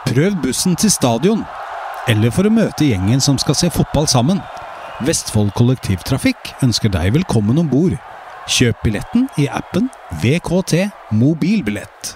Prøv bussen til stadion, eller for å møte gjengen som skal se fotball sammen. Vestfold Kollektivtrafikk ønsker deg velkommen ombord. Kjøp billetten i appen VKT Mobilbillett.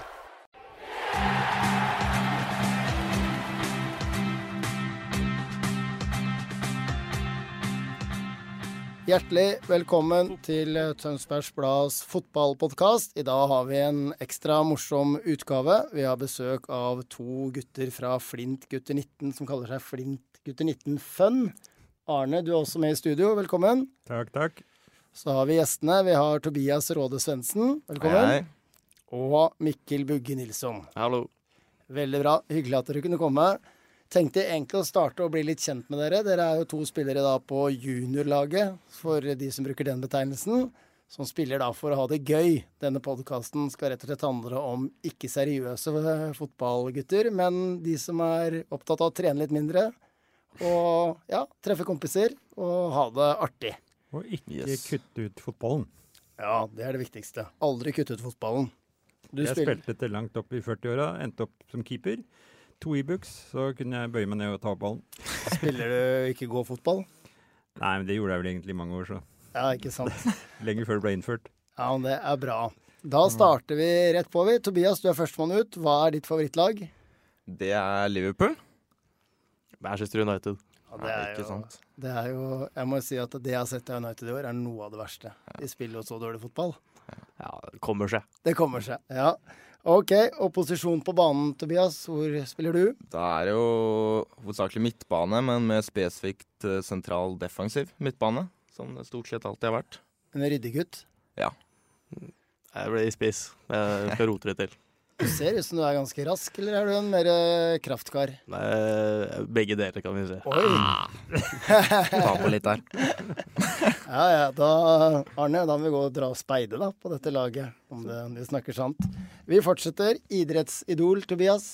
Hjertelig velkommen til Tønsbergs Blads fotballpodcast. I dag har vi en ekstra morsom utgave. Vi har besøk av to gutter fra Flint Gutter 19 som kaller seg Flint Gutter 19 Fun. Arne, du er også med i studio. Velkommen. Takk. Så har vi gjestene. Vi har Tobias Råde Svendsen. Velkommen. Hei. Og Mikkel Bugge Nilsson. Hallo. Veldig bra. Hyggelig at dere kunne komme. Tenkte egentlig å starte og bli litt kjent med dere. Dere er jo to spillere da på juniorlaget, for de som bruker den betegnelsen, som spiller da for å ha det gøy. Denne podcasten skal rett og slett handle om ikke seriøse fotballgutter, men de som er opptatt av å trene litt mindre, og ja, treffe kompiser og ha det artig. Og ikke kutte ut fotballen. Ja, det er det viktigste. Aldri kutte ut fotballen. Jeg spilte til langt opp i 40-åra, endte opp som keeper. 2 e-books, så kunne jeg bøye meg ned og ta ballen. Spiller du ikke gå fotball? Nei, men det gjorde jeg vel egentlig i mange år, så. Ja, ikke sant. Lenger før det ble innført. Ja, men det er bra. Da starter vi rett på, vi. Tobias, du er førstemann ut. Hva er ditt favorittlag? Det er Liverpool. Manchester United. Ja, det er ikke jo, sant. det er jo, jeg må si at det jeg har sett av United i år er noe av det verste. De spiller jo så dårlig fotball. Ja, det kommer seg. Det kommer seg, ja. Ok, og posisjon på banen, Tobias. Hvor spiller du? Da er det jo hovedsakelig midtbane, men med spesifikt sentral defensiv midtbane, som det stort sett alltid har vært. En ryddig gutt. Ja. Jeg ble i spiss. Jeg skal rote det til. Du ser ut som du er ganske rask, eller er du en mer kraftkar? Nei, begge deler kan vi se. Oi! Ta på litt der. Ja, da, Arne, da må vi gå og dra og speide da, på dette laget, om de snakker sant. Vi fortsetter. Idrettsidol, Tobias.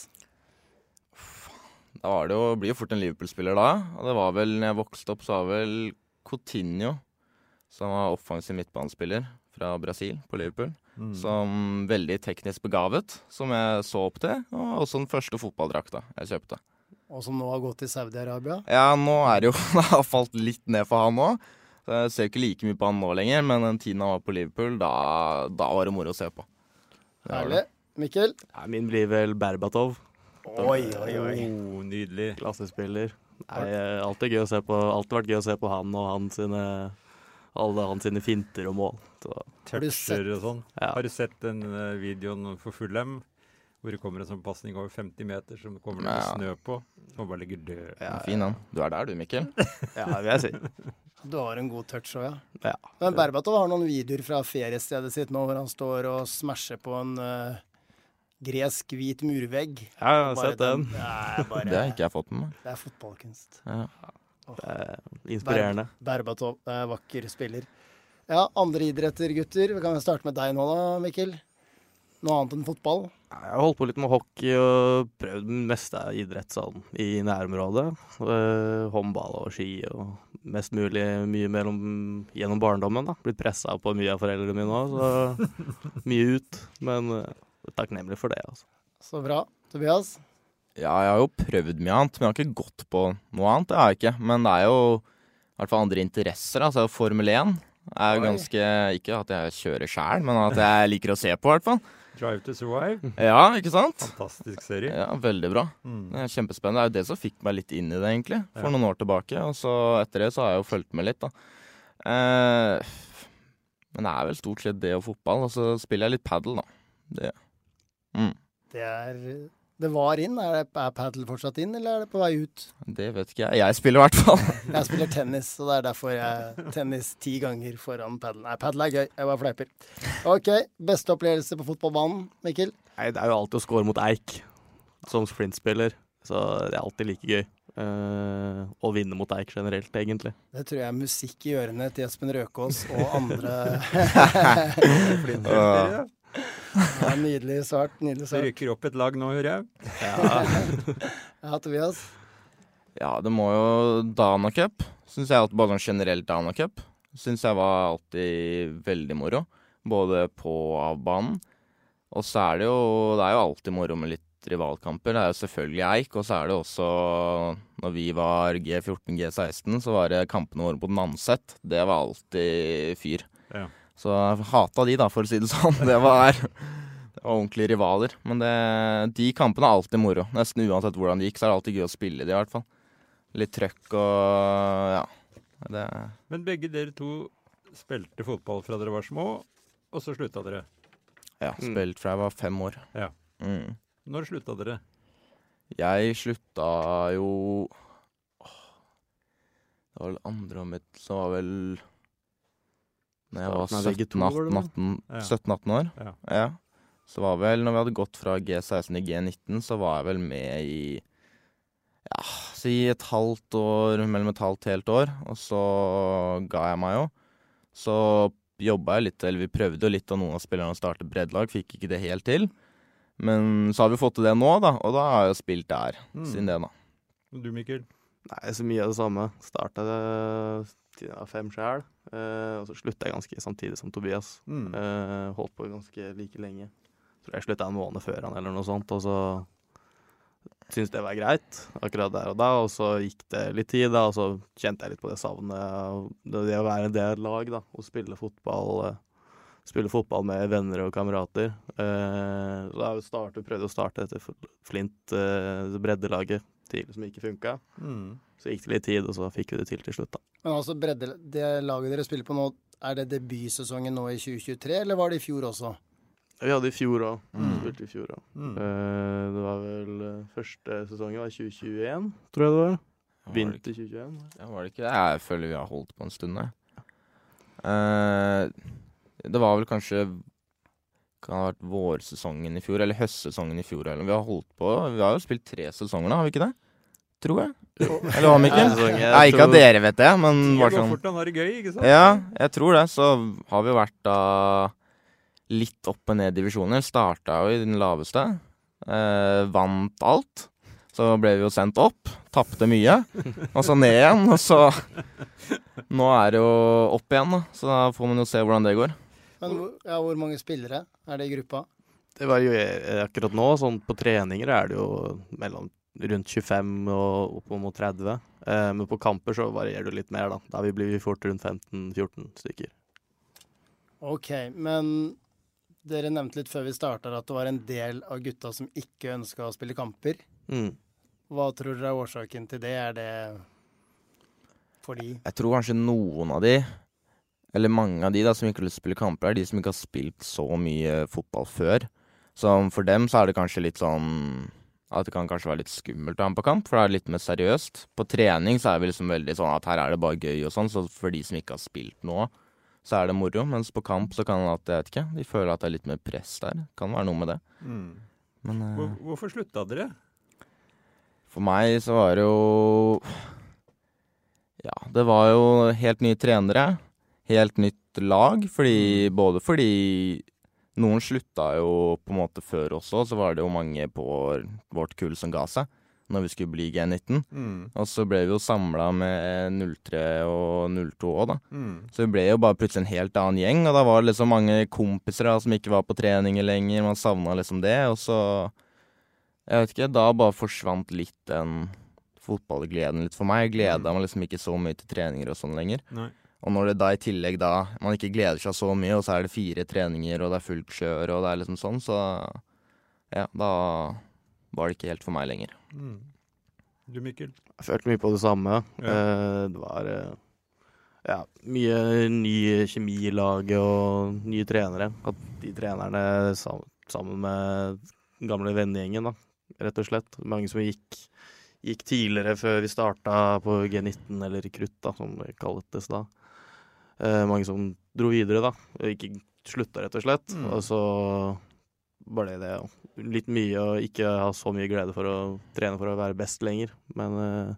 Da var det jo, blir jo fort en Liverpool-spiller da. Og det var vel, når jeg vokste opp, så var vel Coutinho, som var offensiv midtbanespiller fra Brasil på Liverpool. Som veldig teknisk begavet, som jeg så opp til. Og også den første fotballdrakta jeg kjøpte. Og som nå har gått til Saudi-Arabia. Ja, nå er det jo, det har falt litt ned for han nå. Så jeg ser ikke like mye på han nå lenger, men den tiden han var på Liverpool, da var det moro å se på. Herlig. Mikkel? Ja, min blir vel Berbatov. Oi. Nydelig. Klassespiller. Nei, alltid gøy å se på. Alltid vært gøy å se på han og alle hans finter og mål. Så. Toucher og sånn. Ja. Har du sett den videoen for Fulham, hvor det kommer en sånn passning over 50 meter som kommer det snø på, som bare ligger død. Ja, fin han. Du er der du, Mikkel. Ja, vil jeg si. Du har en god touch også, ja. Ja. Men Berbatov har noen videoer fra feriestedet sitt nå, hvor han står og smasher på en gresk hvit murvegg. Ja, jeg har Bare sett den. Det har ikke jeg fått med meg. Det er fotballkunst. Ja. Det er inspirerende. Berbatov er vakker spiller. Ja, andre idretter, gutter. Vi kan starte med deg nå da, Mikkel. Noe annet enn fotball? Jeg har holdt på litt med hockey og prøvd den meste av idrett sånn, i nærområdet. Håndball og ski og mest mulig mye gjennom barndommen. Da. Blitt presset på mye av foreldrene mine også, så mye ut. Men takknemlig for det. Altså. Så bra. Tobias? Ja, jeg har jo prøvd mye annet, men jeg har ikke gått på noe annet. Det har jeg ikke. Men det er jo i hvert fall andre interesser. Altså Formel 1 er jo ganske, ikke at jeg kjører selv, men at jeg liker å se på i hvert fall. Drive to Survive. Ja, ikke sant? Fantastisk serie. Ja, veldig bra. Det er kjempespennende. Det er jo det som fikk meg litt inn i det egentlig, for noen år tilbake. Og så etter det så har jeg jo fulgt med litt da. Men det er vel stort sett det og fotball, og så spiller jeg litt paddle da. Det var inn. Er paddle fortsatt inn, eller er det på vei ut? Det vet ikke jeg. Jeg spiller i hvert fall. Jeg spiller tennis, så det er derfor jeg tennis 10 ganger foran paddle. Nei, paddle er gøy. Jeg bare fleiper. Ok, beste opplevelse på fotballbanen, Mikkel? Nei, det er jo alltid å score mot Eik som sprintspiller, så det er alltid like gøy. Å vinne mot Eik generelt, egentlig. Det tror jeg er musikk i ørene til Espen Røkås og andre. Ja, nydelig svart. Det rykker opp et lag nå, hører jeg. Ja, Tobias? Ja, det må jo Dana Cup. Synes jeg alltid bare sånn generelt Dana Cup. Synes jeg var alltid veldig moro. Både på og av banen. Og så er det jo alltid moro med litt rivalkamper, det er jo selvfølgelig Eik, og så er det også, når vi var G14, G16, så var det kampene våre på Nanset. Det var alltid fyr. Ja. Så jeg hatet de da, for å si det sånn. Det var ordentlige rivaler. Men de kampene er alltid moro. Nesten uansett hvordan det gikk, så er det alltid gøy å spille det i hvert fall. Litt trøkk og ja. Men begge dere to spilte fotball fra dere var små, og så slutta dere. Ja, spilt fra jeg var 5 år. Ja. Når slutta dere? Jeg slutta jo det var vel andre om så var vel når jeg var 17-18 år. Ja. Så var vel, når vi hadde gått fra G16 til G19, så var jeg vel med i si et halvt år, mellom et halvt helt år, og så ga jeg meg jo. Så jobbet jeg litt, eller vi prøvde jo litt av noen av spillerne å starte breddelag, fikk ikke det helt til. Men så har vi fått til det nå da, og da har jeg jo spilt der, siden det da. Og du, Mikkel? Nei, så mye av det samme. Startet til jeg var 5 selv, og så sluttet jeg ganske samtidig som Tobias. Holdt på ganske like lenge. Så jeg sluttet en måned før han eller noe sånt, og så syntes det var greit akkurat der og da, og så gikk det litt tid da, og så kjente jeg litt på det savnet, det å være en del av lag da, og spille fotball med venner og kamerater. Så jeg prøvde å starte dette Flint breddelaget tidlig som ikke funket. Så gikk det litt tid, og så fikk vi det til slutt da. Men altså det laget dere spiller på nå, er det debutsesongen nå i 2023, eller var det i fjor også? Vi hadde i fjor også. Spilte i fjor også. Det var vel første sesongen var 2021, tror jeg det var. Vinter 2021. Ja, var det ikke det? Jeg føler vi har holdt på en stund. Det var vel kanskje kan ha vært vårsesongen i fjor, eller høstsesongen i fjor. Eller vi har holdt på, vi har jo spilt 3 sesonger da, har vi ikke det? Tror jeg. Eller hva, Mikkel? Nei, ikke av dere vet det, men bare sånn. Fort, han har det gøy, ikke sant? Ja, jeg tror det. Så har vi vært da litt opp og ned divisjoner. Startet jo i den laveste. Vant alt. Så ble vi jo sendt opp. Tappte mye. Og så ned igjen. Og så nå er det jo opp igjen da. Så da får man jo se hvordan det går. Men hvor mange spillere er det i gruppa? Det var jo akkurat nå, sånn på treninger er det jo rundt 25 og opp mot 30. Men på kamper så varierer det litt mer da. Da blir vi fort rundt 15-14 stykker. Ok, men dere nevnte litt før vi startet at det var en del av gutta som ikke ønsket å spille kamper. Hva tror dere er årsaken til det? Er det fordi? Jeg tror kanskje noen av de, eller mange av de da, som ikke vil spille kamper, er de som ikke har spilt så mye fotball før. Så for dem så er det kanskje litt sånn, at det kan kanskje være litt skummelt å ha på kamp, for det er litt mer seriøst. På trening så er vi liksom veldig sånn at her er det bare gøy og sånn, så for de som ikke har spilt nå, så er det moro, mens på kamp så kan det, jeg vet ikke, de føler at det er litt mer press der. Kan være noe med det. Men, hvorfor sluttet dere? For meg så var det jo, ja, det var jo helt nye trenere, helt nytt lag, både fordi noen slutta jo på en måte før også, så var det jo mange på vårt kull som ga seg når vi skulle bli G19. Og så ble vi jo samlet med 03 og 02 også da. Så vi ble jo bare plutselig en helt annen gjeng, og da var det liksom mange kompiser da, som ikke var på treninger lenger, man savnet liksom det, og så, jeg vet ikke, da bare forsvant litt den fotballgleden litt for meg. Jeg gledet meg liksom ikke så mye til treninger og sånn lenger. Nei. Og når det da i tillegg da, man ikke gleder seg så mye, og så er det 4 treninger, og det er fullt kjør, og det er liksom sånn, så ja, da var det ikke helt for meg lenger. Du, Mikkel? Jeg følte mye på det samme. Ja. Det var mye ny kjemi i laget og nye trenere. At de trenerne sammen med gamle vennegjengen, da, rett og slett. Mange som gikk tidligere før vi startet på G19, eller Krutt, da, som det kaltes da. Mange som dro videre, da, og ikke sluttet, rett og slett. Og så var det litt mye å ikke ha så mye glede for å trene for å være best lenger, men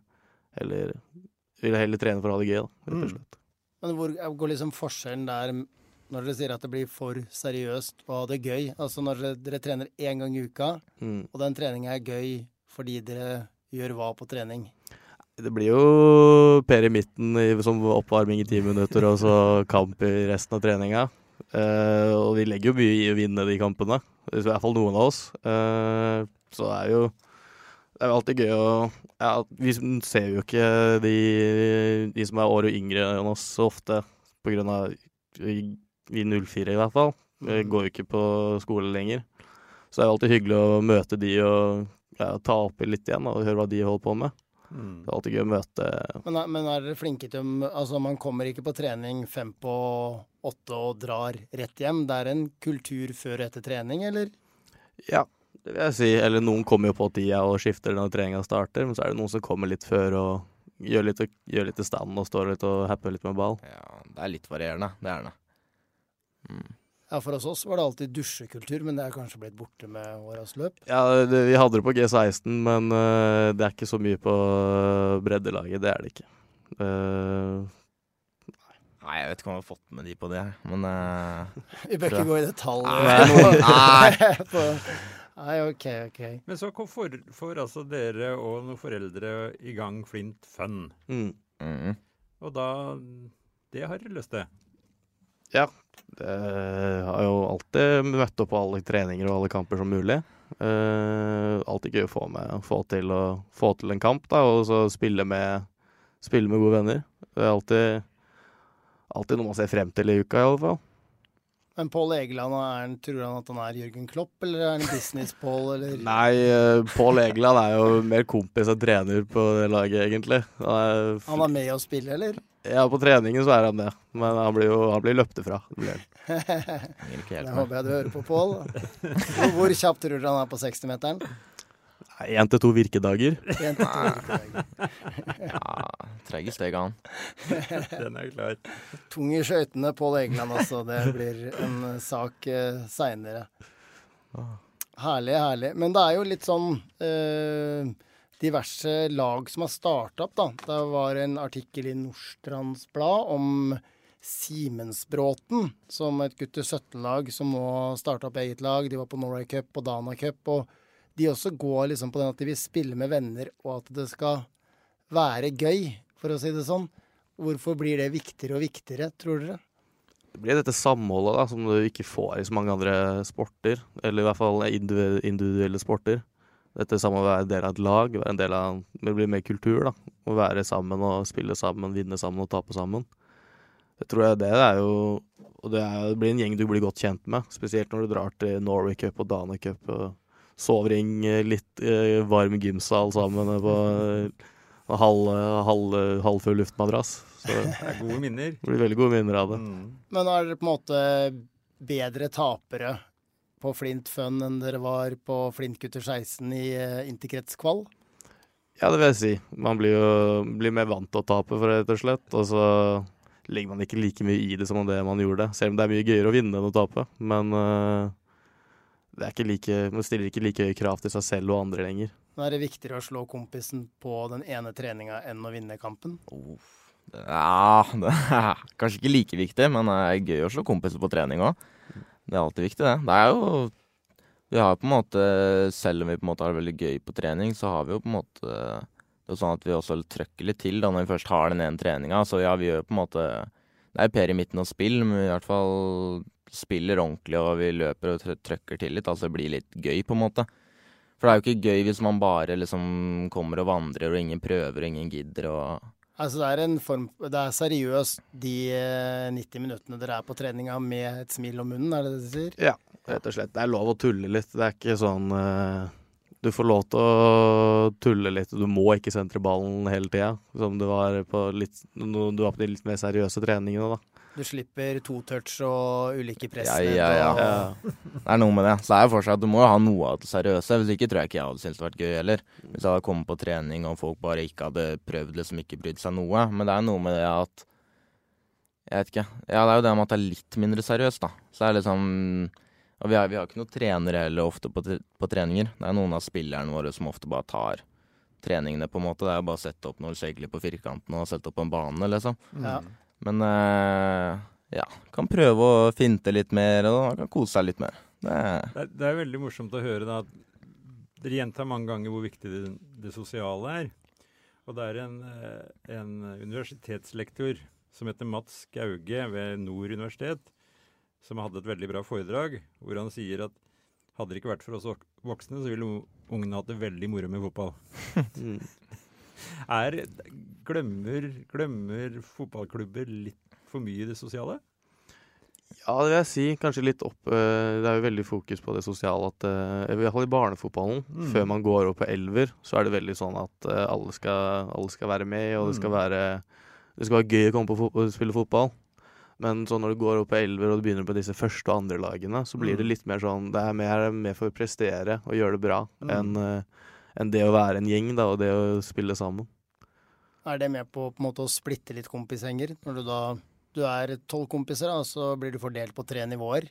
ville heller trene for å ha det gøy, da, rett og slett. Men hvor går liksom forskjellen der når dere sier at det blir for seriøst å ha det gøy? Altså når dere trener 1 gang i uka, og den treningen er gøy fordi dere gjør hva på trening? Det blir jo Per i midten som oppvarming i 10 minutter, og så kamp i resten av treninga. Og vi legger jo mye i å vinne de kampene, i hvert fall noen av oss. Så det er jo alltid gøy vi ser jo ikke de som år og yngre enn oss så ofte, på grunn av vi 04 i hvert fall. Vi går jo ikke på skole lenger. Så det er jo alltid hyggelig å møte de og ta opp litt igjen og høre hva de holder på med. Det er alltid gøy å møte. Men dere flinke til, altså man kommer ikke på trening 5 på 8 og drar rett hjem? Det en kultur før og etter trening, eller? Ja, det vil jeg si. Eller noen kommer jo på tida og skifter når treningen starter, men så det noen som kommer litt før og gjør litt i stand og står litt og happer litt med ball. Ja, det litt varierende, det det. Ja, for oss var det alltid dusjekultur, men det kanskje blitt borte med årets løp. Ja, vi hadde det på G16, men det ikke så mye på breddelaget, det det ikke. Nei, jeg vet ikke om jeg har fått med de på det, men Vi bør ikke gå i detalj. Nei, ok. Men så får altså dere og noen foreldre i gang Flint Fun. Og da, det har dere lyst til? Ja, det har jo alltid møtt opp på alle treninger og alle kamper som mulig. Alltid gøy å få til en kamp da, og så spille med gode venner. Det alltid noe man ser frem til i uka i alle fall. Men Pål Egeland, tror han at han Jørgen Klopp, eller han business-Pål, eller? Nei, Pål Egeland jo mer kompis enn trener på det laget, egentlig. Han med å spille, eller? Ja, på treningen så han det, men han blir løpt ifra. Det håper jeg du hører på, Pål. Hvor kjapt tror du han på 60-meteren? 1 til 2 virkedager. 1 til 2 virkedager. Ja, trege steg han. Den klar. Tung i skøytene, Pål Egeland også. Det blir en sak senere. Herlig. Men det jo litt sånn diverse lag som har startet opp, da. Det var en artikkel i Nordstrands Blad om Simensbråten, som et gutter 17-lag som nå startet opp eget lag. De var på Norway Cup og Dana Cup, og de også går liksom på den at de vil spille med venner, og at det skal være gøy, for å si det sånn. Hvorfor blir det viktigere og viktigere, tror dere? Det blir dette samholdet da, som du ikke får i så mange andre sporter, eller i hvert fall individuelle sporter. Dette samme å være en del av et lag, være en del av, det blir mer kultur da, å være sammen og spille sammen, vinne sammen og tape sammen. Jeg tror det jo, og det blir en gjeng du blir godt kjent med, spesielt når du drar til Norway Cup og Dana Cup, og sover i litt varm gymsal sammen på halvfull luftmadrass. Så det gode minner. Det blir veldig gode minner av det. Men dere på en måte bedre tapere på Flint Fun enn dere var på Flint Gutter 16 i interkretskvall? Ja, det vil jeg si. Man blir mer vant til å tape, for rett og slett. Og så legger man ikke like mye i det som det man gjorde. Selv om det mye gøyere å vinne enn å tape. Men det man stiller ikke like høye krav til seg selv og andre lenger. Nå det viktigere å slå kompisen på den ene treninga enn å vinne kampen? Ja, det kanskje ikke like viktig, men det gøy å slå kompiser på trening også. Det alltid viktig, det. Det jo vi har på en måte, selv om vi på en måte har det veldig gøy på trening, så har vi jo på en måte det sånn at vi også trøkker litt til da når vi først har den ene treninga. Så ja, vi gjør på en måte, det per i midten av spill, men vi i hvert fall spiller ordentlig, og vi løper og trøkker til litt, altså det blir litt gøy på en måte. For det jo ikke gøy hvis man bare liksom kommer og vandrer, og ingen prøver, og ingen gidder, og altså det seriøst de 90 minuttene dere på treninga med et smil om munnen, det du sier? Ja, rett og slett. Det lov å tulle litt. Det ikke sånn du får lov til å tulle litt, og du må ikke sentre ballen hele tida, som du var på de litt mer seriøse treningene da. Du slipper 2-touch og ulike pressnett. Ja. Det noe med det. Så det jo fortsatt at du må jo ha noe av det seriøse. Hvis ikke tror jeg ikke jeg hadde syntes det vært gøy heller. Hvis jeg hadde kommet på trening og folk bare ikke hadde prøvd liksom ikke brydd seg noe. Men det noe med det at jeg vet ikke. Ja, det jo det med at det litt mindre seriøst da. Så det liksom og vi har ikke noen trenere heller ofte på treninger. Det noen av spillerne våre som ofte bare tar treningene på en måte. Det jo bare å sette opp noe skjegelig på firkanten og sette opp en bane liksom. Ja. Men ja, kan prøve å finte litt mer, og kan kose seg litt mer. Det veldig morsomt å høre da, at dere gjentar mange ganger hvor viktig det sosiale Og det en universitetslektor som heter Mats Gauge ved Nord universitet, som hadde et veldig bra foredrag, hvor han sier at hadde det ikke vært for oss voksne, så ville ungene har hatt det veldig moro med fotball. Mm. Glemmer fotballklubber litt for mye i det sosiale? Ja, det vil jeg si. Kanskje litt opp. Det er jo veldig fokus på det sosiale. At, i hvert fall i barnefotballen, før man går opp på elver, så er det veldig sånn at alle skal være med, og det skal være gøy å komme på spille fotball. Men så når du går opp på elver og du begynner på disse første og andre lagene, så blir det litt mer sånn, det er mer for å prestere og gjøre det bra, enn det å være en gjeng da, og det å spille sammen. Er det med på en måte å splitte litt kompishenger? Når du er 12 kompiser, da, så blir du fordelt på 3 nivåer.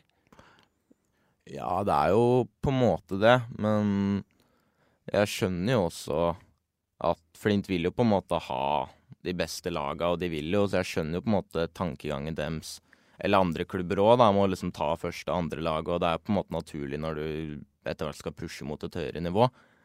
Ja, det er jo på en måte det, men jeg skjønner jo også at Flint vil jo på en måte ha de beste laga, og de vil jo, så jeg skjønner jo på en måte tankegangen deres. Eller andre klubber også, da, må liksom ta første og andre lag, og det er på en måte naturlig når du etter hvert skal pushe mot et høyere nivå.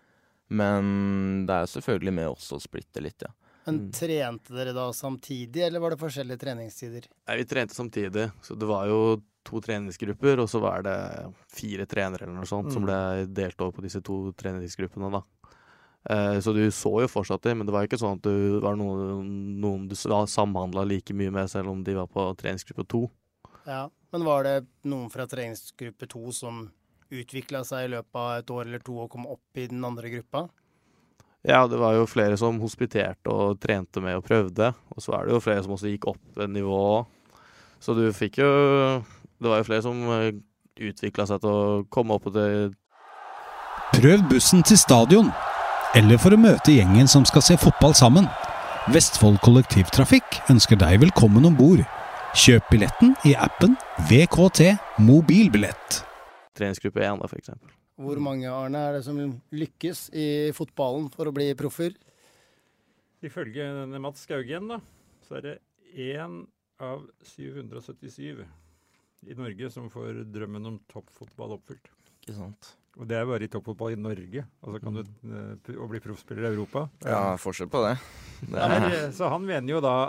Men det er selvfølgelig med også å splitte litt, ja. Men trente dere da samtidig, eller var det forskjellige treningstider? Nei, vi trente samtidig, så det var jo 2 treningsgrupper, og så var det 4 trenere eller noe sånt, som ble delt over på disse 2 treningsgruppene da. Så du så jo fortsatt det, men det var ikke sånn at du var noen du samhandlet like mye med, selv om de var på treningsgruppe 2. Ja, men var det noen fra treningsgruppe 2 som utviklet seg i løpet av et år eller 2 og kom opp i den andre gruppa? Ja, det var jo flere som hospiterte og trente med og prøvde, og så er det jo flere som også gikk opp et nivå. Så du fikk jo, det var jo flere som utviklet seg til å komme opp til. Prøv bussen til stadion, eller for å møte gjengen som skal se fotball sammen. Vestfold Kollektivtrafikk ønsker deg velkommen ombord. Kjøp billetten i appen VKT Mobilbillett. Treningsgruppe 1 da, for eksempel. Hvor mange, Arne, er det som lykkes i fotballen for å bli proffer? Ifølge denne Mats Skaugen da, så er det 1 av 777 i Norge som får drømmen om toppfotball oppfylt. Ikke sant? Og det er bare i toppfotball i Norge. Altså kan du å bli proffspiller i Europa. Ja, forskjell på det. Så han mener jo da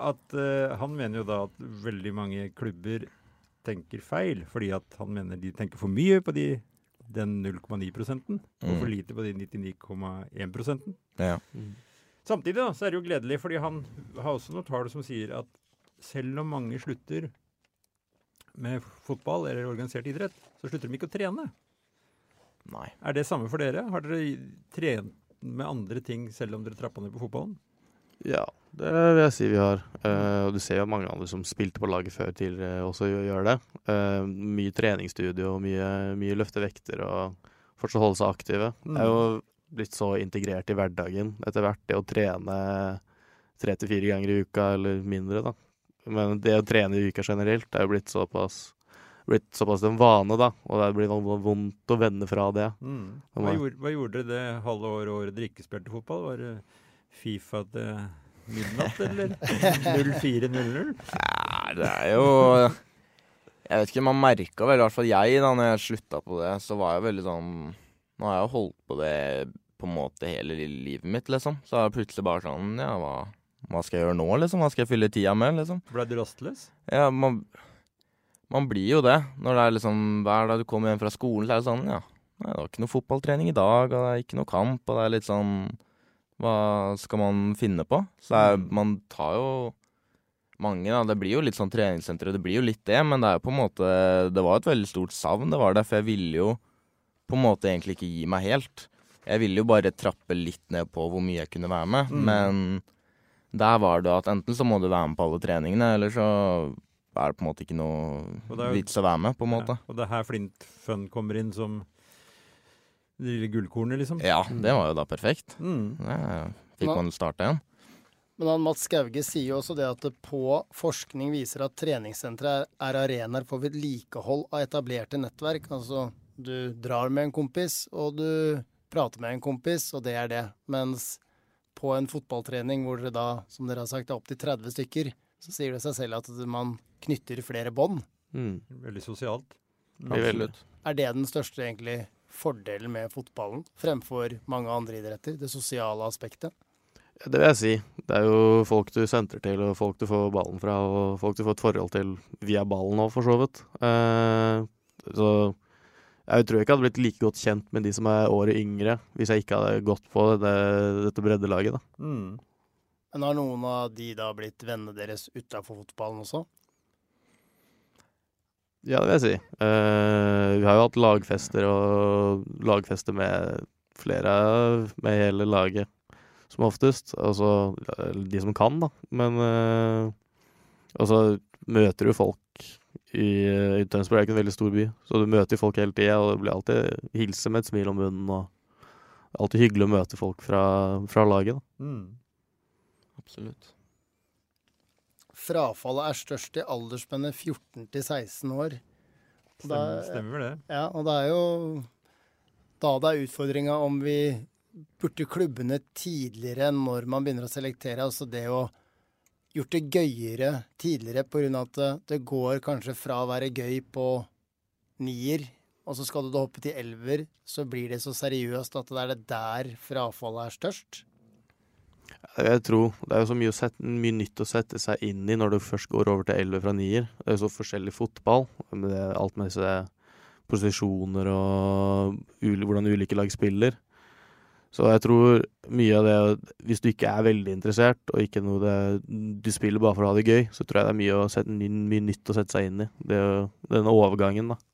at veldig mange klubber tenker feil, fordi at han mener de tenker for mye på den 0,9%, og for lite på de 99,1%. Ja. Samtidig da, så er det jo gledelig, fordi han har også noen tall som sier at selv om mange slutter med fotball eller organisert idrett, så slutter de ikke å trene. Nei. Er det samme for dere? Har dere trent med andre ting selv om dere trapper ned på fotballen? Ja, det vil jeg si vi har. Og du ser jo mange andre som spilte på laget før tidligere også gjør det. Mye treningsstudio, mye løftevekter og fortsatt holde seg aktive. Det er jo blitt så integrert i hverdagen etter hvert, det å trene 3 til 4 ganger i uka eller mindre da. Men det å trene i uka generelt er jo blitt såpass en vane da, og det blir vondt å vende fra det. Hva gjorde dere det halve året dere ikke spilte fotball? Var det FIFA til midnatt, eller 04:00? Ja, det er jo, jeg vet ikke, man merket vel, i hvert fall jeg da, når jeg sluttet på det, så var jeg veldig sånn, nå har jeg jo holdt på det på en måte hele livet mitt, liksom. Så er det plutselig bare sånn, ja, hva skal jeg gjøre nå, liksom? Hva skal jeg fylle tida med, liksom? Ble du rastløs? Ja, man blir jo det. Når det er liksom, hver dag du kommer hjem fra skolen, så er det sånn, ja, nei, det var ikke noe fotballtrening i dag, og det er ikke noe kamp, og det er litt sånn, hva skal man finne på? Så man tar jo mange, da. Det blir jo litt sånn treningssenter, det blir jo litt det, men det er jo på en måte, det var et veldig stort savn, det var det, for jeg ville jo på en måte egentlig ikke gi meg helt. Jeg ville jo bare trappe litt ned på hvor mye jeg kunne være med, men der var det at enten så må du være med på alle treningene, eller så er det på en måte ikke noe vits å være med, på en måte. Ja, og det er her Flint Fun kommer inn som det lille gullkornet, liksom. Ja, det var jo da perfekt. Fikk man starte igjen. Men Mats Skauge sier jo også det at det på forskning viser at treningssentre er arenaer for vedlikehold av etablerte nettverk. Altså, du drar med en kompis, og du prater med en kompis, og det er det. Mens på en fotballtrening hvor dere da, som dere har sagt, er opp til 30 stykker, så sier det seg selv at man knytter flere bånd. Veldig sosialt. Absolutt. Er det den største egentlig fordelen med fotballen fremfor mange andre idretter, det sosiale aspektet? Ja, det vil jeg si. Det er jo folk du sentrer til, og folk du får ballen fra, og folk du får et forhold til via ballen også, for så vidt. Så Jeg tror ikke jeg hadde blitt like godt kjent med de som året yngre, hvis jeg ikke hadde gått på dette breddelaget, da. Men har noen av de da blitt vennene deres utenfor fotballen også? Ja, det vil jeg si. Vi har jo hatt lagfester med flere med hele laget, som oftest. Altså, de som kan, da. Men altså, møter du folk i Tønsberg ikke en veldig stor by, så du møter folk hele tiden, og det blir alltid hilse med et smil om munnen, og alltid hyggelig å møte folk fra laget, da. Absolutt. Frafallet størst i aldersspennet 14 til 16 år. Stemmer det. Ja, og det jo da det utfordringa om vi burde klubbene tidligere enn når man begynner å selektere, altså det å gjort det gøyere tidligere på grunn av at det går kanskje fra å være gøy på 9, og så skal du hoppe til 11, så blir det så seriøst at det det der frafallet størst. Jeg tror det jo så mye nytt å sette seg inn i når du først går over til 11 fra 9. Det jo så forskjellig fotball, med alt med disse posisjoner og hvordan ulike lag spiller. Så jeg tror mye av det, hvis du ikke veldig interessert, og ikke noe du spiller bare for å ha det gøy, så tror jeg det mye nytt å sette seg inn i. Denne overgangen, da.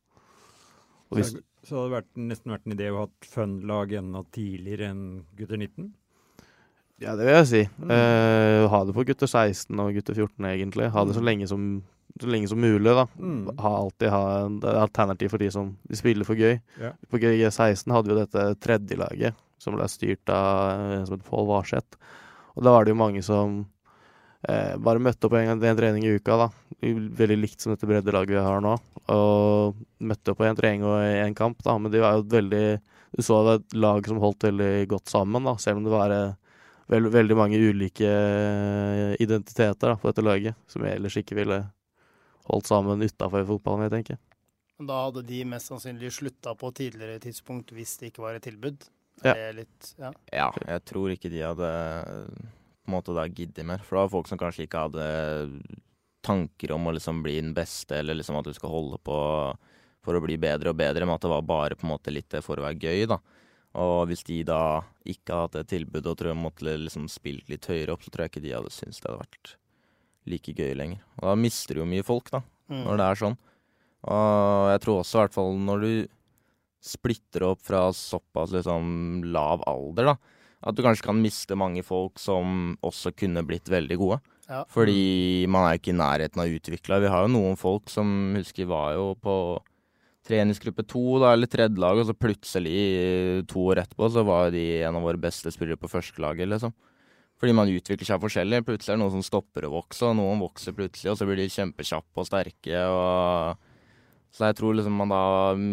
Så hadde det nesten vært en idé å ha et fun-lag enda tidligere enn gutter 19? Ja, det vil jeg si. Ha det på gutter 16 og gutter 14 egentlig. Ha det så lenge som mulig, da. Alltid ha en alternativ for de som spiller for gøy. Ja. På G16 hadde vi jo dette tredje laget, som ble styrt av en som heter Pål Varseth. Og da var det jo mange som bare møtte opp en trening i uka, da. Veldig likt som dette breddelaget vi har nå. Og møtte opp på en trening og en kamp, da. Men det var jo du så det et lag som holdt veldig godt sammen, da. Selv om det var veldig mange ulike identiteter da, på dette laget, som jeg ellers ikke ville holdt sammen utenfor fotballen, jeg tenker. Da hadde de mest sannsynlig sluttet på tidligere tidspunkt hvis det ikke var et tilbud? Ja. Ja, jeg tror ikke de hadde på en måte da giddet mer, for det var folk som kanskje ikke hadde tanker om å liksom bli den beste, eller liksom at du skal holde på for å bli bedre og bedre, men at det var bare på en måte litt for å være gøy, da. Og hvis de da ikke hadde et tilbud og tror jeg måtte liksom spilt litt høyere opp, så tror jeg ikke de hadde syntes det hadde vært like gøy lenger. Og da mister du jo mye folk, da, når det sånn. Og jeg tror også i hvert fall når du splitter opp fra såpass liksom lav alder, da, at du kanskje kan miste mange folk som også kunne blitt veldig gode. Ja. Fordi man ikke i nærheten av utviklet. Vi har jo noen folk som husker var jo på treningsgruppe 2, da, eller tredje lag, og så plutselig 2 år etterpå så var de en av våre beste spillere på førstelaget, liksom. Fordi man utvikler seg forskjellig. Plutselig det noen som stopper å vokse, og noen vokser plutselig, og så blir de kjempekjappe og sterke, så jeg tror liksom man da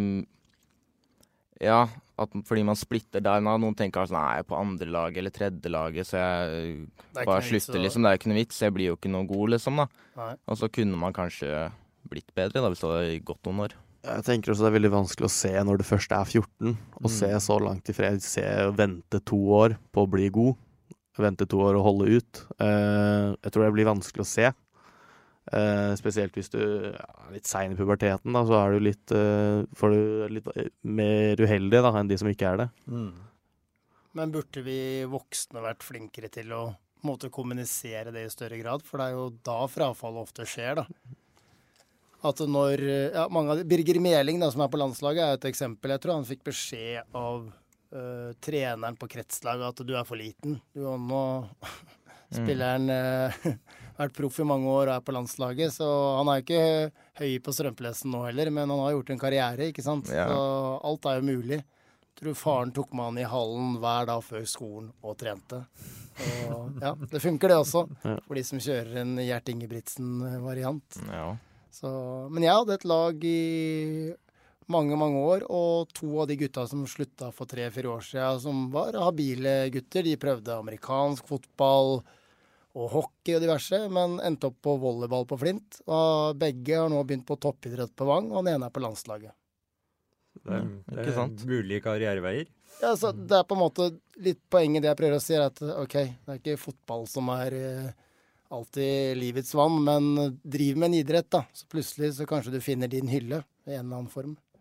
ja, at fordi man splitter der, noen tenker at nei, på andre lag eller tredje laget, så jeg bare slutter, liksom. Det ikke noe vits, jeg blir jo ikke noe god, liksom, da. Nei. Og så kunne man kanskje blitt bedre, da, hvis det hadde gått noen år. Jeg tenker også det veldig vanskelig å se når det først 14, og se så langt i fred, vente 2 år på å bli god, vente 2 år og holde ut. Jeg tror det blir vanskelig å se. Spesielt hvis du litt sen i puberteten, da, så du litt, får du litt mer uheldig da, enn de som ikke det. Men burde vi voksne vært flinkere til å måtte kommunisere det i større grad? For det jo da frafallet ofte skjer, da. At når mange av Birger Meling, da, som på landslaget, et eksempel. Jeg tror han fikk beskjed av treneren på kretslaget at du for liten. Du nå spilleren vært proff i mange år og på landslaget, så han ikke høy på strømpelesten nå heller, men han har gjort en karriere, ikke sant? Ja. Så alt jo mulig. Jeg tror faren tok med han i hallen hver dag før skolen og trente. Og, ja, det funker det også, for de som kjører en Gjert Ingebrigtsen-variant. Ja. Så, men jeg hadde et lag i mange år, og 2 av de gutta som sluttet for 3-4 år siden, som var habile gutter, de prøvde amerikansk fotball og hockey og diverse, men endte opp på volleyball på Flint, og begge har nå begynt på toppidrett på Vang, og den ene på landslaget. Det ikke sant? Mulige karriereveier. Ja, så det på en måte litt poenget det jeg prøver å si, at ok, det ikke fotball som alltid livets vann, men driv med en idrett da, så plutselig så kanskje du finner din hylle i en eller annen form.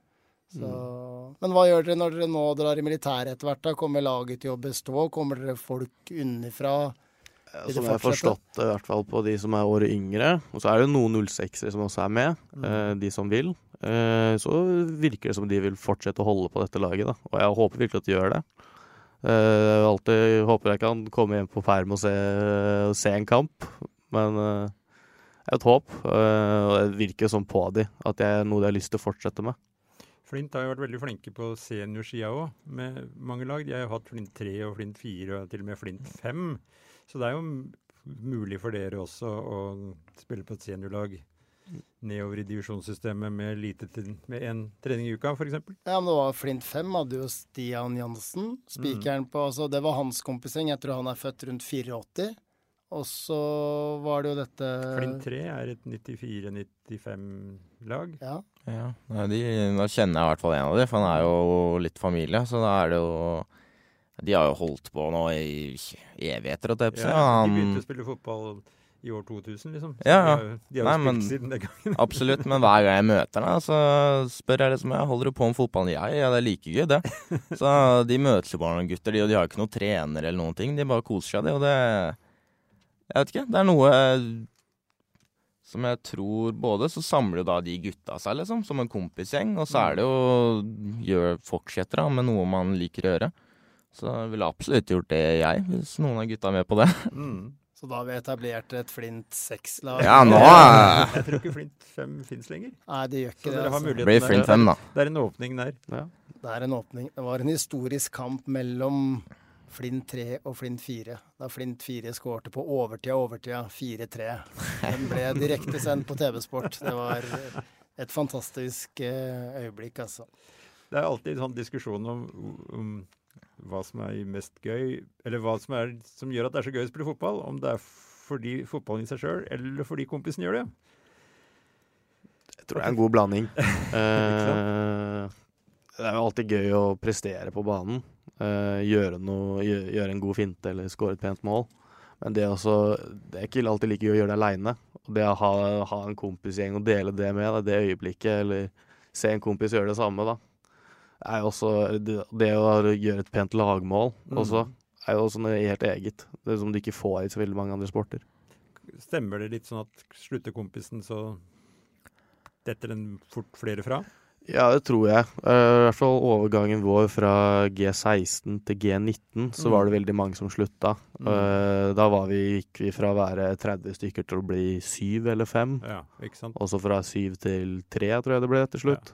Så, men hva gjør dere når dere nå drar i militæret etter hvert? Da kommer laget til å bestå? Kommer dere folk unnifra? Som jeg har forstått det, i hvert fall på de som året yngre. Og så det jo noen 06-ere som også med, de som vil. Så virker det som de vil fortsette å holde på dette laget, da. Og jeg håper virkelig at de gjør det. Jeg alltid håper jeg kan komme hjem på Ferm og se en kamp. Men jeg har et håp, og det virker sånn på de, at det noe de har lyst til å fortsette med. Flint har jo vært veldig flinke på seniorsida òg, med mange lag. De har jo hatt Flint 3 og Flint 4 og til og med Flint 5. Så det jo mulig for dere også å spille på et seniorlag nedover i divisjonssystemet med en trening i uka, for eksempel. Ja, men det var Flint 5, hadde jo Stian Jansen, spikeren på, altså det var hans kompising. Jeg tror han født rundt 84. Og så var det jo dette Flint 3 et 94-95 lag. Ja. Ja, da kjenner jeg i hvert fall en av dem, for han jo litt familie, så da det jo de har jo holdt på nå i evigheter. De begynte å spille fotball i år 2000, liksom. Så ja. De har jo spilt siden den gangen. Absolutt, men hver gang jeg møter dem, så spør jeg liksom, holder du på med fotballen? Ja, det like gøy, det. Så de møter jo bare noen gutter, og de har ikke noen trener eller noen ting. De bare koser seg, og det jeg vet ikke, det noe som jeg tror både så samler jo da de gutta seg liksom, som en kompisgjeng, og så det jo fortsetter med noe man liker å gjøre. Så jeg ville absolutt gjort det hvis noen av gutta med på det. Så da har vi etablert et Flint 6-lag. Ja, nå Jeg tror ikke Flint 5 finnes lenger. Nei, det gjør ikke så det. Dere har det blir Flint 5 da. Det en åpning der. Ja. Det en åpning. Det var en historisk kamp mellom Flint 3 og Flint 4. Da Flint 4 skårte på overtida 4-3. Den ble direkte sendt på TV-sport. Det var et fantastisk øyeblikk, altså. Det alltid en sånn diskusjon om hva som mest gøy, eller hva som gjør at det så gøy å spille fotball, om det fordi fotballen i seg selv, eller fordi kompisen gjør det. Jeg tror det en god blanding. Det jo alltid gøy å prestere på banen, gjøre en god finte eller score et pent mål. Men det ikke alltid like gøy å gjøre det alene. Og det å ha en kompisgjeng og dele det med, det øyeblikket, eller se en kompis gjøre det samme da. Jo også det å gjøre et pent lagmål også, jo også noe helt eget. Det som du ikke får i så veldig mange andre sporter. Stemmer det litt sånn at slutter kompisen, så detter den fort flere fra? Ja, det tror jeg. I hvert fall overgangen vår fra G16 til G19, så var det veldig mange som slutta. Da gikk vi fra å være 30 stykker til å bli 7 eller 5. Ja, ikke sant? Og så fra 7 til 3, tror jeg det ble til slutt. Ja.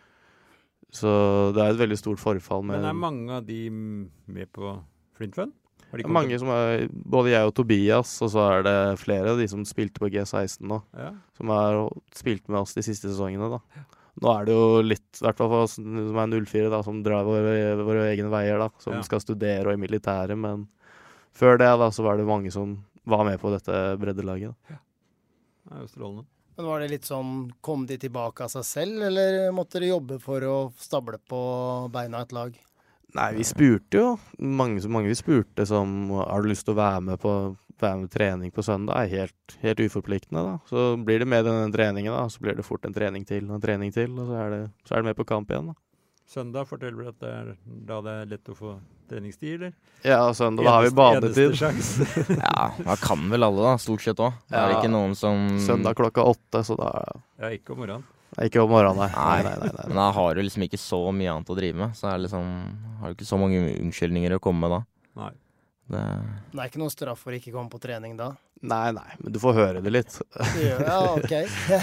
Så det et veldig stort forfall med... Men mange av de med på Flint Fun? Mange som både jeg og Tobias, og så det flere av de som spilte på G16 nå, som spilt med oss de siste sesongene da. Nå det jo litt, i hvert fall for oss som 04 da, som drar våre egne veier da, som skal studere og i militæret, men før det da, så var det mange som var med på dette breddelaget da. Det jo strålende. Men var det litt sånn, kom de tilbake av seg selv, eller måtte de jobbe for å stable på beina et lag? Nei, vi spurte jo. Mange vi spurte som, har du lyst til å være med på trening på søndag? Helt uforpliktende da. Så blir det med den treningen da, så blir det fort en trening til, og så så det med på kamp igjen da. Søndag forteller du at da det lett å få treningstid, eller? Ja, søndag, da har vi badetid. Ja, da kan vel alle da, stort sett også. Det ikke noen som... Søndag klokka 8, så da... Ja, ikke om morgenen. Ikke om morgenen, nei. Men da har du liksom ikke så mye annet å drive med, så liksom, har du ikke så mange unnskyldninger å komme med da. Nei. Det ikke noe straff for å ikke komme på trening da? Nei, men du får høre det litt. Ja, ok.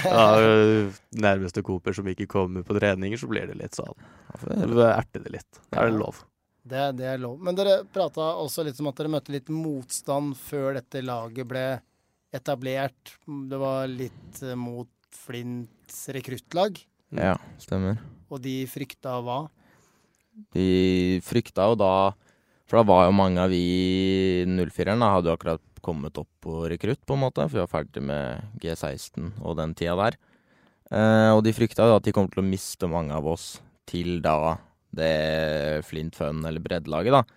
Nærmeste koper som ikke kommer på treninger, så blir det litt sånn. Du erter det litt. Det det lov. Det lov. Men dere pratet også litt om at dere møtte litt motstand før dette laget ble etablert. Det var litt mot Flints rekruttlag. Ja, stemmer. Og de frykta hva? De frykta jo da, for da var jo mange av vi 04-erne hadde jo akkurat kommet opp på rekrutt på en måte, for vi var ferdig med G16 og den tida der. Og de frykta jo at de kom til å miste mange av oss til da det Flint Fun eller breddelaget da.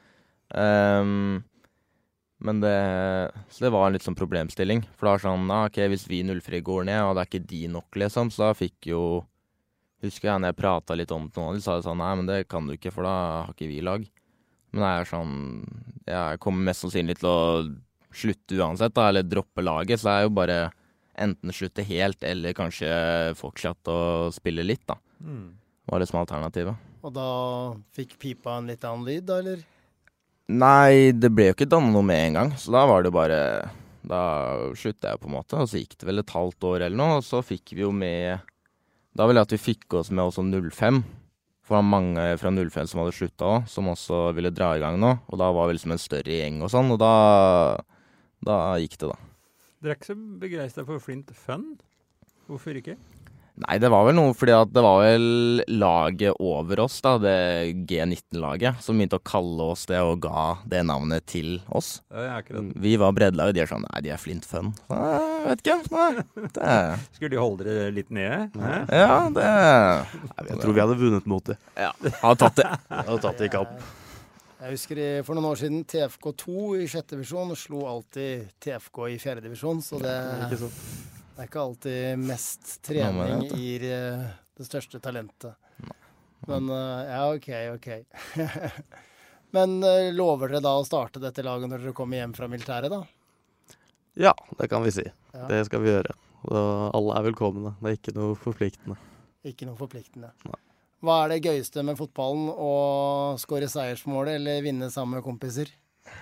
Men så det var en litt sånn problemstilling, for da sånn, ok, hvis vi 04 går ned, og det ikke de nok liksom, så da fikk jo husker jeg når jeg pratet litt om det til noen, de sa sånn, nei, men det kan du ikke, for da har ikke vi lag. Men jeg sånn, jeg kommer mest sannsynlig til å slutte uansett da, eller droppe laget, så det jo bare enten slutte helt, eller kanskje fortsatt å spille litt da. Det var liksom alternativet. Og da fikk pipa en litt annen lyd da, eller? Nei, det ble jo ikke dannet noe med en gang, så da var det bare, da sluttet jeg på en måte, og så gikk det vel et halvt år eller noe, og så fikk vi jo med, da ville jeg at vi fikk oss med også 05, for det var mange fra 05 som hadde sluttet også, som også ville dra i gang nå, og da var vi liksom en større gjeng og sånn, og da gikk det da. Dere ikke så begeistret for Flint Fun? Hvorfor ikke? Nei, det var vel noe fordi at det var vel laget over oss da, det G19-laget, som begynte å kalle oss det og ga det navnet til oss. Ja, akkurat. Vi var breddelaget, de sånn, nei, de Flint Fun. Jeg vet ikke, nei. Skulle de holde dere litt nede? Ja, det... Jeg tror vi hadde vunnet mot det. Ja, hadde tatt det. Hadde tatt det i kamp. Jeg husker for noen år siden TFK 2 i 6. divisjon, og slo alltid TFK i 4. divisjon, så det... Ikke sant. Det er ikke alltid mest trening gir det største talentet. Men ja, ok. Men lover dere da å starte dette laget når dere kommer hjem fra militæret da? Ja, det kan vi si. Ja. Det skal vi gjøre. Og alle velkomne. Det ikke noe forpliktende. Ikke noe forpliktende. Nei. Hva det gøyeste med fotballen? Å skåre seiersmålet eller vinne sammen med kompiser?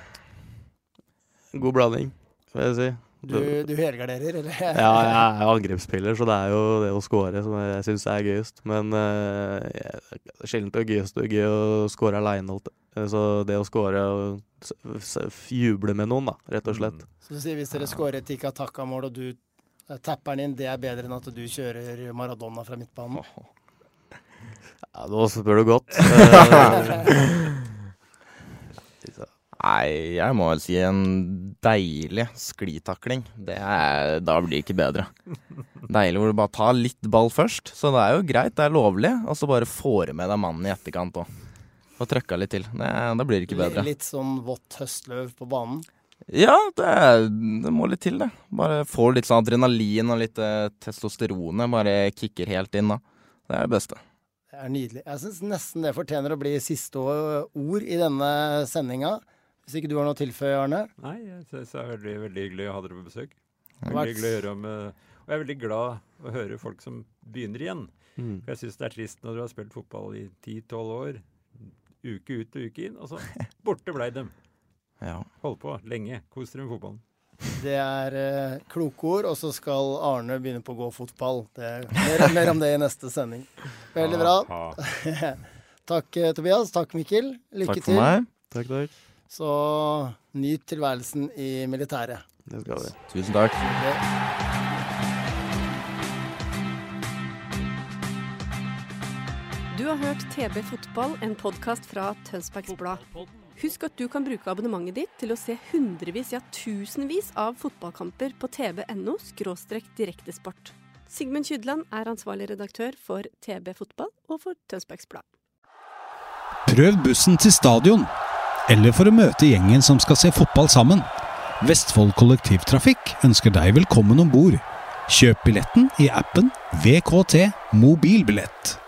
God blanding, vil jeg si. Du helgarderer, eller? Ja, jeg angrepsspiller, så det jo det å score som jeg synes gøyest. Men sjelden det gøy å score alene. Så det å score og juble med noen, da, rett og slett. Så du sier hvis dere scorer et tikka-takka-mål, og du tapper den inn, det bedre enn at du kjører Maradona fra midtbanen? Ja, nå spør du godt. Nei, jeg må vel si en deilig sklitakling. Da blir det ikke bedre. Deilig hvor du bare tar litt ball først, så det jo greit, det lovlig, og så bare får med deg mannen i etterkant også. Og trøkka litt til. Da blir det ikke bedre. Litt sånn vått høstløv på banen? Ja, det må litt til det. Bare få litt sånn adrenalin og litt testosterone, bare kikker helt inn da. Det det beste. Det nydelig. Jeg synes nesten det fortjener å bli siste ord i denne sendingen. Hvis ikke du har noe å tilføye, Arne? Nei, jeg synes det veldig, veldig hyggelig å ha dere på besøk. Veldig hyggelig å høre om, og jeg veldig glad å høre folk som begynner igjen. For jeg synes det trist når dere har spilt fotball i 10-12 år, uke ut og uke inn, og så borte ble dem. Ja. Hold på lenge, kos dere med fotballen. Det kloke ord, og så skal Arne begynne på å gå fotball. Mer om det i neste sending. Veldig bra. Takk, Tobias. Takk, Mikkel. Lykke til. Takk for meg. Takk. Så nyt tilværelsen i militæret. Det skal vi. Tusen takk. Du har hørt TB Fotball, en podcast fra Tønsbergs Blad. Husk at du kan bruke abonnementet ditt til å se hundrevis, ja tusenvis av fotballkamper på tb.no/direktesport. Sigmund Kydland ansvarlig redaktør for TB Fotball og for Tønsbergs Blad. Prøv bussen til stadion, eller for å møte gjengen som skal se fotball sammen. Vestfold Kollektivtrafikk ønsker deg velkommen ombord. Kjøp billetten i appen VKT Mobilbillett.